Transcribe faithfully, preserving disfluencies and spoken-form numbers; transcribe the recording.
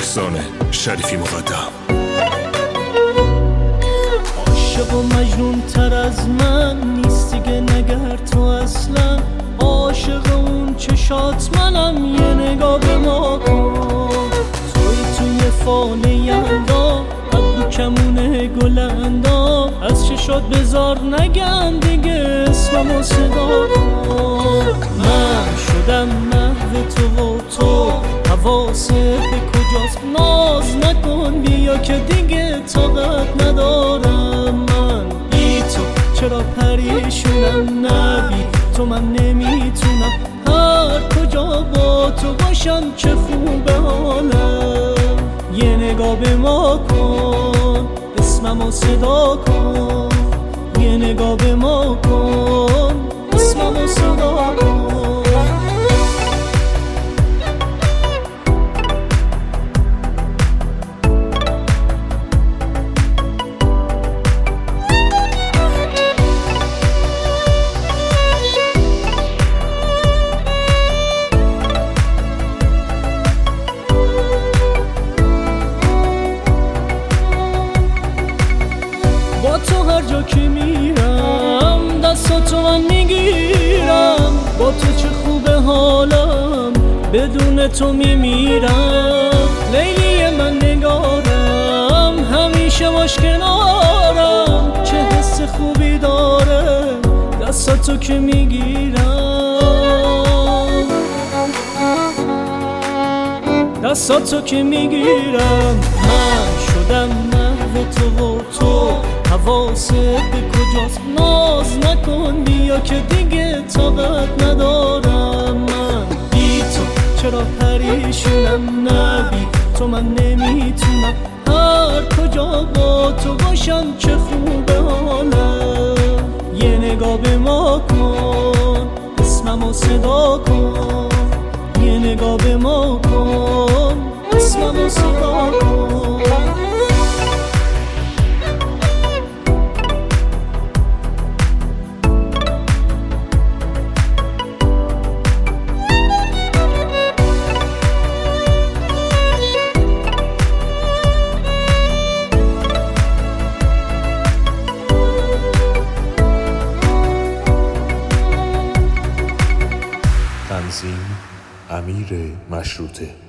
احسان شریفی مقدم. عاشق و مجنون تر از من نیست دیگه نگر تو اصلا. عاشق اون چشات منم، یه نگاه به ما کن. توی توی فال یلدا، ابرو کمونه گلندا. از چشات بذار نگم دیگه اسممو صدا کن. من شدم محو تو و تو حواست به کجاست. ناز نکن بیا که دیگه طاقت ندارم. من بی تو چرا پریشونم، نبی تو من نمیتونم. هر کجا با تو باشم چه خوبه حالم. یه نگاه به ما کن، اسممو صدا کن. یه نگاه به ما کن، اسممو صدا کن. با تو هر جا که میرم دستاتو من میگیرم. با تو چه خوبه حالم، بدون تو میمیرم. لیلی من نگارم، همیشه باش کنارم. چه حس خوبی داره دستاتو که میگیرم. دستاتو که میگیرم. من شدم محو تو و تو حواست به کجاست. ناز نکن بیا که دیگه طاقت ندارم. من بی تو چرا پریشونم، نبی تو من نمیتونم. هر کجا با تو باشم چه خوبه حالم. یه نگاه به ما کن، اسممو صدا کن. یه نگاه به ما کن، اسممو صدا کن. تنظیم امیر مشروطه.